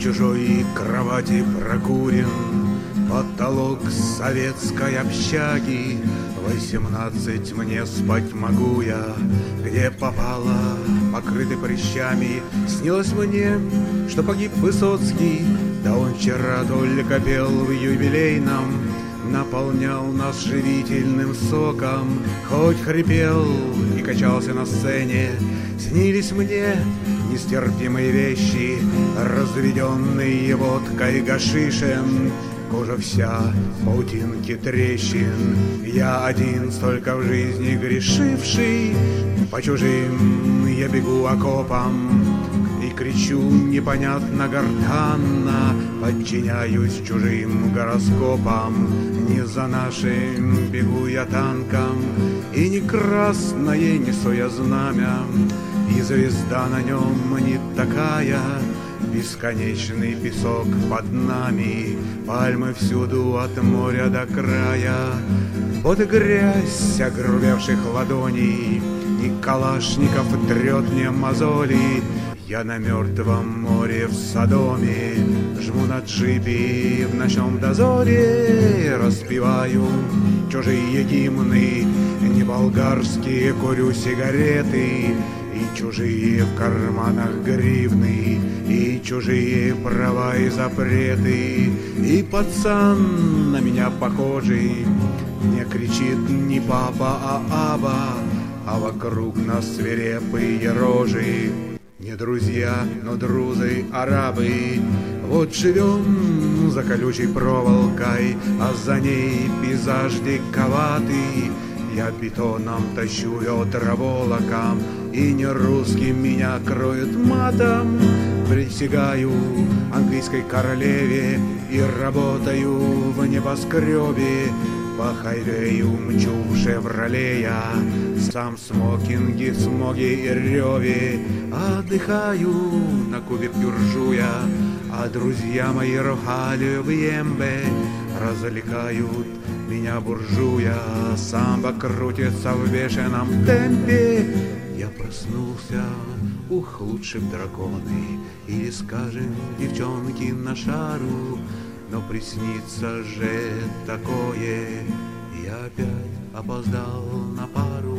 чужой кровати прокурен потолок советской общаги. 18 мне спать могу я, где попало, покрытый прыщами. Снилось мне, что погиб Высоцкий, да он вчера только пел в юбилейном, наполнял нас живительным соком, хоть хрипел и качался на сцене. Снились мне нестерпимые вещи, разведенные водкой гашишем. Кожа вся в паутинке трещин, я один столько в жизни грешивший. По чужим я бегу окопам и кричу непонятно гортанно, подчиняюсь чужим гороскопам. Не за нашим бегу я танком, и не красное несу я знамя, и звезда на нем не такая. Бесконечный песок под нами, пальмы всюду от моря до края. Вот и грязь огрубевших ладоней, и калашников трет мне мозоли. Я на мертвом море в Содоме, жму на джипе в ночном дозоре, распеваю чужие гимны, не болгарские, курю сигареты. И чужие в карманах гривны, и чужие права и запреты. И пацан на меня похожий не кричит не папа, а аба, а вокруг нас свирепые рожи. Не друзья, но друзы, арабы. Вот живем за колючей проволокой, а за ней пейзаж диковатый. Я бетоном тащу ведра волоком, и не русским меня кроют матом. Присягаю английской королеве и работаю в небоскребе. По хайвею мчу в «Шевроле» я, сам в смокинге, смоге и реве. Отдыхаю на Кубе, пюржу я, а друзья мои рохали в Ембе. Развлекают меня буржуя, самбо крутится в бешеном темпе. Я проснулся, ух, лучше б драконы, или, скажем, девчонки на шару. Но приснится же такое, я опять опоздал на пару.